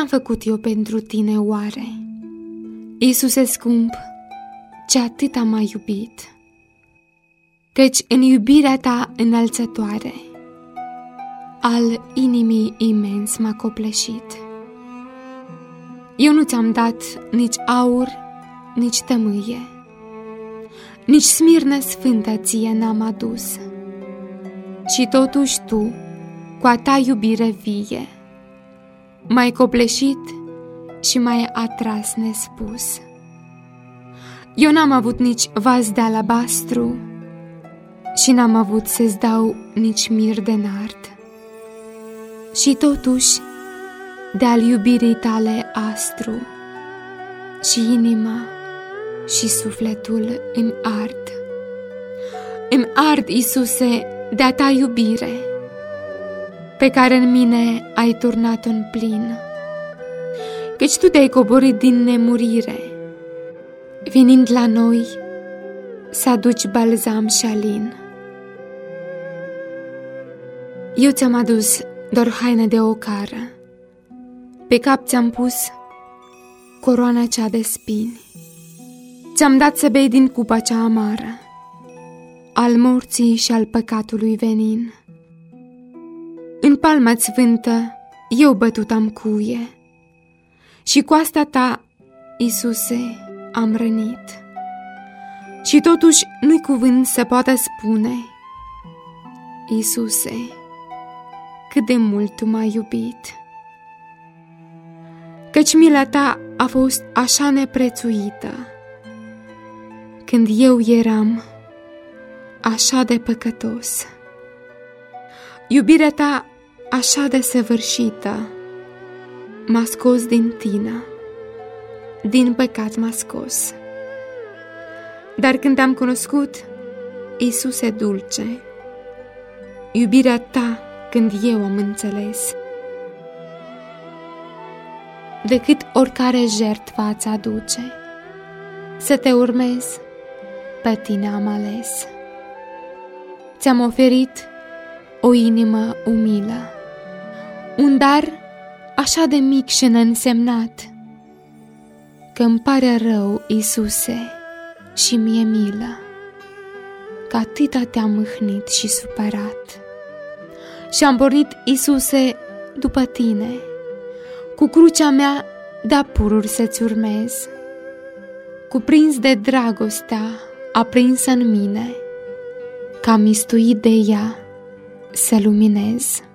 Ce-am făcut eu pentru tine oare? Iisuse scump, ce atât am mai iubit, căci în iubirea ta înălțătoare al inimii imens m-a copleșit. Eu nu ți-am dat nici aur, nici tămâie, nici smirnă sfântă ție n-am adus, și totuși tu, cu a ta iubire vie, m-ai copleșit și m-ai atras nespus. Eu n-am avut nici vas de alabastru și n-am avut să-ți dau nici mir de nard, și totuși, de-al iubirii tale astru, și inima și sufletul îmi ard. Îmi ard, Iisuse, de-a ta iubire, pe care în mine ai turnat-o în plin, căci tu te-ai coborât din nemurire, venind la noi să aduci balzam și alin. Eu ți-am adus doar haină de ocară, pe cap ți-am pus coroana cea de spini, ți-am dat să bei din cupa cea amară, al morții și al păcatului venin. În palma sfântă eu bătut am cuie, și cu asta ta, Iisuse, am rănit. Și totuși nu-i cuvânt să poată spune: Iisuse, cât de mult tu m-ai iubit. Căci mila ta a fost așa neprețuită, când eu eram așa de păcătos. Iubirea ta așa de săvârșită m-a scos din tine, din păcat m-a scos. Dar când am cunoscut, Iisuse dulce, iubirea ta când eu am înțeles, decât oricare jertfă ați aduce, să te urmez, pe tine am ales. Ți-am oferit o inimă umilă, un dar așa de mic și neînsemnat, că îmi pare rău, Iisuse, și mie milă, că atâta te-am mâhnit și supărat. Și-am pornit, Iisuse, după tine, cu crucea mea de-a pururi să-ți urmez, cuprins de dragostea aprinsă în mine, ca mistuit de ea să luminez.